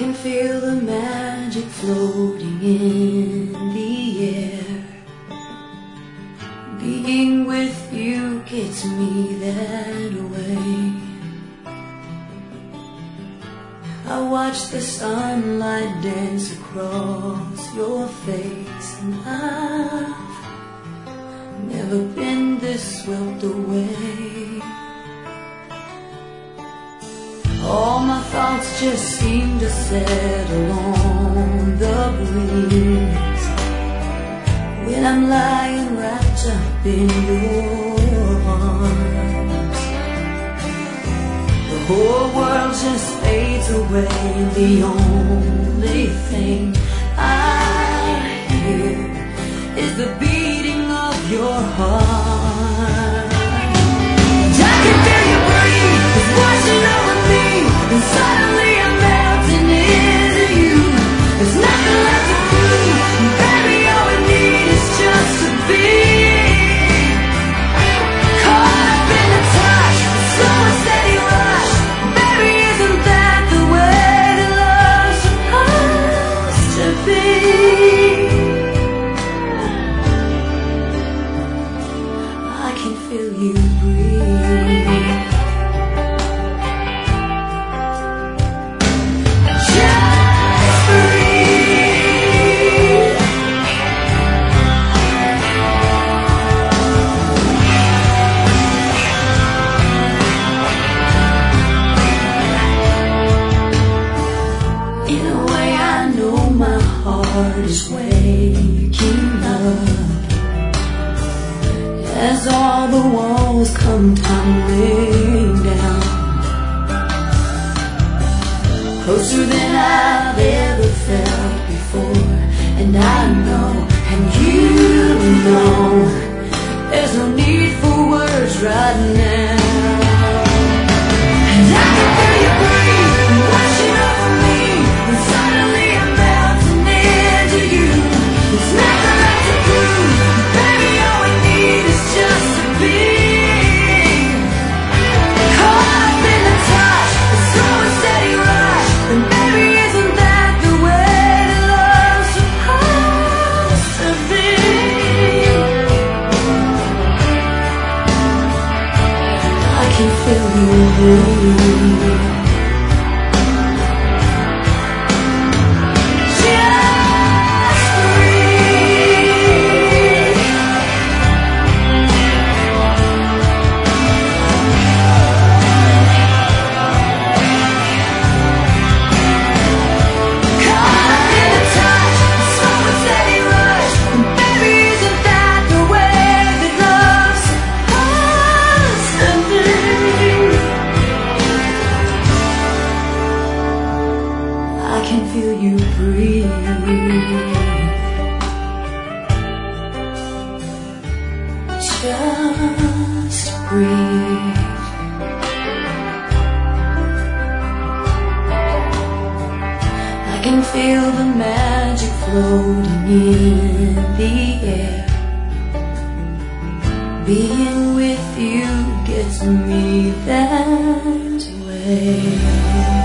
can feel the magic floating in the air. Being with you gets me that way. I watch the sunlight dance across your face, and I've never been this swept away. All my thoughts just seem to settle on the breeze when I'm lying wrapped up in your arms. The whole world just fades away. The only thing I hear is the beating of your heart. I can feel you breathe, it's washing over me, and suddenly I'm melting into you. There's nothing left to prove, baby, all we need is just to be caught up in the touch, a slow and steady rush. Baby, isn't that the way that love's supposed to be? I can feel you breathe. Heart is waking up as all the walls come tumbling down, closer than I've ever felt before. And I know, and you know, there's no need for words right now. And I can feel you breathe, washing over me, and suddenly I'm melting into you. There's nothing left to prove, baby, all we need is just to be caught up in the touch, a slow and steady rush. And baby, isn't that the way that love's supposed to be? I can feel you breathe. I can feel you breathe. Just breathe. I can feel the magic floating in the air. Being with you gets me that way.